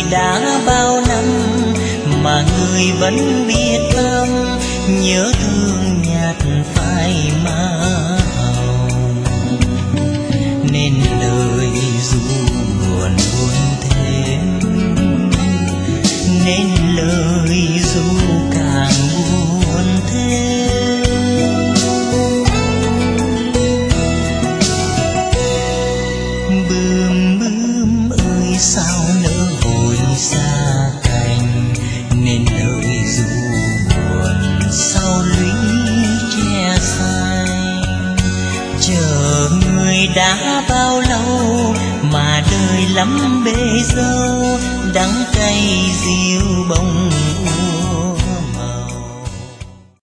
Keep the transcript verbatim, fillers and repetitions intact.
đã bao năm mà người vẫn biết tâm, nhớ thương nhạt phai màu, nên lời ru buồn buồn thêm, nên lời ru càng buồn thêm. Bướm bướm ơi sao nỡ vội xa cành, nên lời ru buồn sau lũy che xanh. Chờ người đã bao lâu mà đời lắm bể dâu, đắng cay diêu bông